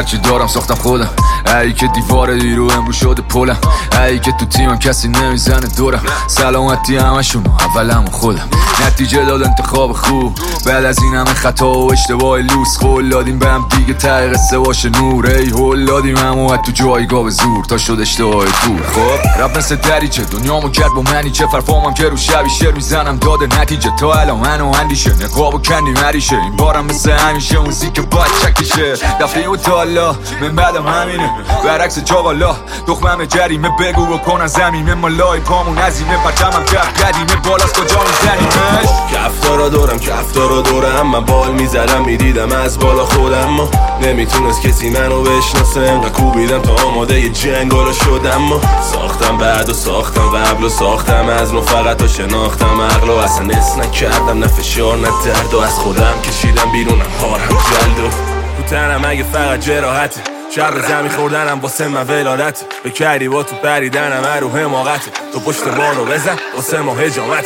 هرچی دارم ساختم خودم. ای که دیوار دیرو امرو شده پلم، ای که تو تیمم کسی نمیزنه دورم. سلامتی همشون اولم خودم. نتیجه داد انتخاب خوب بعد از این همه خطا و اشتباه لوس. قول دادیم به هم دیگه ته قصه باشه نور. ای هول دادیم همو تو جایگاه به زور تا شد اشتباه دور. خب رب مثل دریچه دنیامو کرد با منی چه فرفامم که رو شبی شعر میزنم داده نتیجه. تا الان منو اندیشه نقابو کندی مریشه. این بارم مثل همیشه موزیک باید چکشه. دفعه و تالا من بعدم همینه برعکس جاوالا. دخمم جریمه بگو بکنن زمینه مالای پامون عظیمه. پرچمم کف قدیمه بالاست کجا میزنیمش. کفتارا دورم من بال میزدم میدیدم از بالا خودم. نمیتونست کسی منو بشناسه انقدر کوبیدم تا آماده ی جنگالا شدم. ساختم بعد و ساختم قبل و ساختم از نو فقط تا شناختم عقل و اصلا اس نکردم نه فشار نه درد و از خودم کشیدم بیرونم هارم جلد و تو تنم اگه فقط جراحته. شر زمین خوردنم واسه من ولادت به کردی با تو پریدنم رو حماقته. تو پشت بارو بزن واسه ما هجامت.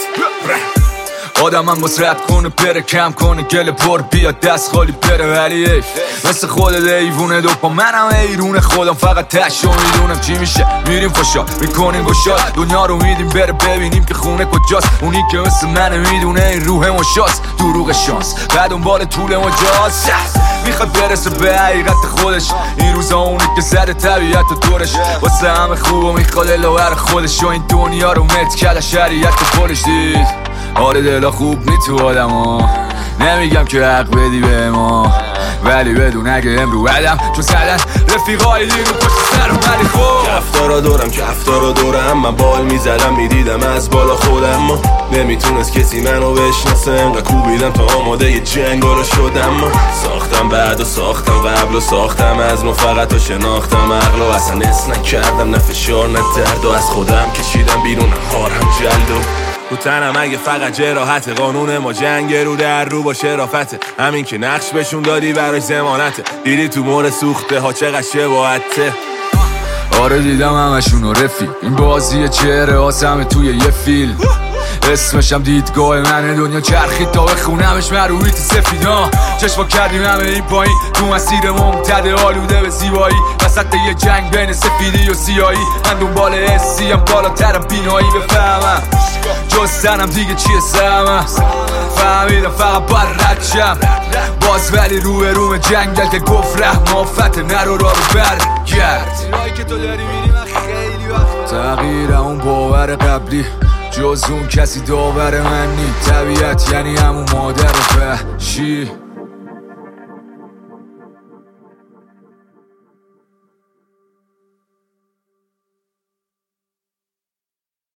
آدمم باز رد کنه پره کم کنه گل پر بیاد دست خالی پره. ولی ایف مثل خودت ایوونه دو پا منم ایرون خودم فقط تشو میدونم چی میشه. میریم خوشا میکنیم گشاد دنیا رو میدیم بره ببینیم که خونه کجاست. اونی که مثل منه میدونه این روح مشاست دروغ شانس بعد دنبال طول مجاز. میخواد برسه به حقیقت خودش این روزا اونی که زده طبیعت و دورش. واسه همه خوب و میخواد الاور خودش و این دنیا رو مت کرده شریعت و پولش دید. آره دلا خوب نی تو آدم ها نمیگم که حق بدی به ما ولی بدون اگه امرو بدم چون زدن رفیقای دیگه پشت سرم. ولی خوب کفتارا دورم من بال میزدم میدیدم از بالا خودم. نمیتونست کسی منو بشناسه انقدر کوبیدم تا آماده ی جنگالا شدم. ساختم بعد و ساختم قبل و ساختم از نو فقط تا شناختم عقل و اصلا اس نکردم نه فشار نه درد و از خودم کشیدم بیرونم هارم جلد و تو تنم اگه فقط جراحته. قانون ما جنگ رو در رو با شرافته. همین که نقش بهشون دادی براش ضمانته. دیدی تو مور سوخته ها چقدر شباهته. آره دیدم همشونو رفیق این بازی چهره آسمه توی یه فیلم. اسمشم دیدگاه منه دنیا چرخید تا بخونمش مرویت سفیدا. چشما کردیم همه این پایین تو مسیر ممتد آلوده به زیبایی. وسط یه جنگ بین سفیدی و سیایی من دنبال حسیم بالاترم بینایی بفهمم جز تنم دیگه چیه سهمم. فهمیدم فقط باید رد شم باز ولی روی روم جنگل که گفت رحم آفت نرو را رو برگرد. تغییر اون باور قبلی جز اون کسی داور من نی. طبیعت یعنی همون مادر وحشی